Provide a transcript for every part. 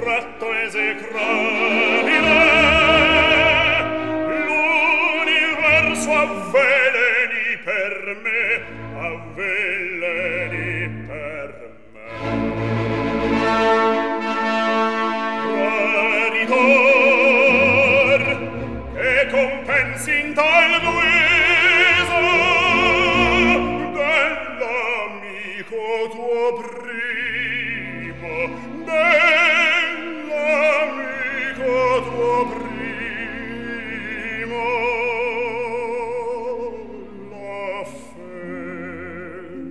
tratto esecrabile, l'universo avveleni per me, avveleni per me. Creditor, che compensi in tal guisa dell'amico tuo primo, dell'amico tuo primo, la fede.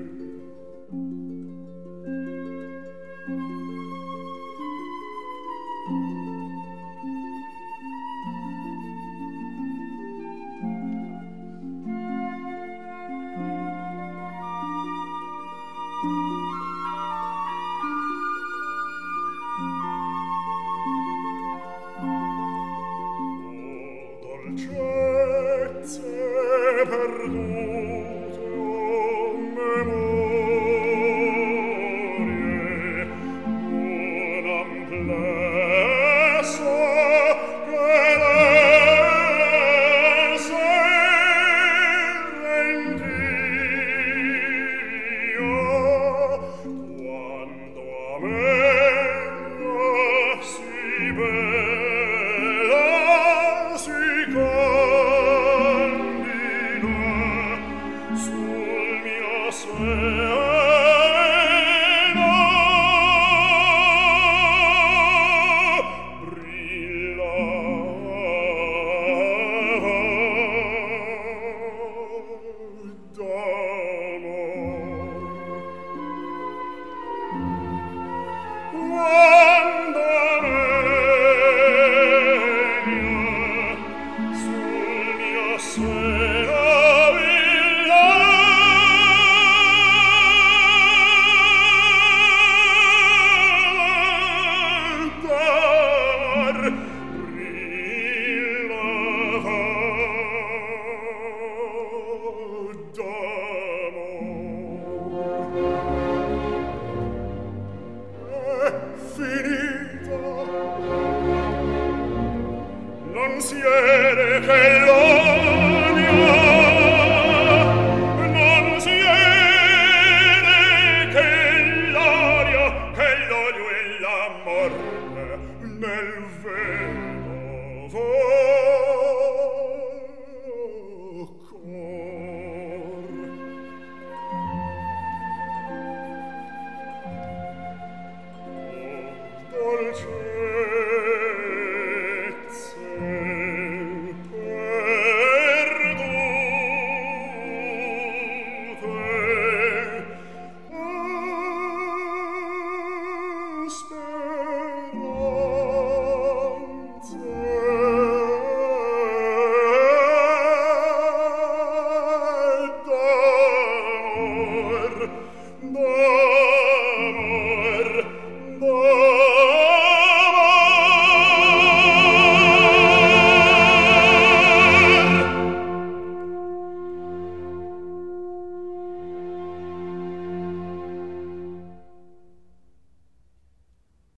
Dolcezze perdute, o memorie, un amplesso che l'essere in Dio, quando a me si bella si candida sul mio seno brillava d'amor. Quando sul mio seno brillava d'amor. È finita, non siede che l'odio, non siede che l'odio e la morte nel vedovo cor. Dolce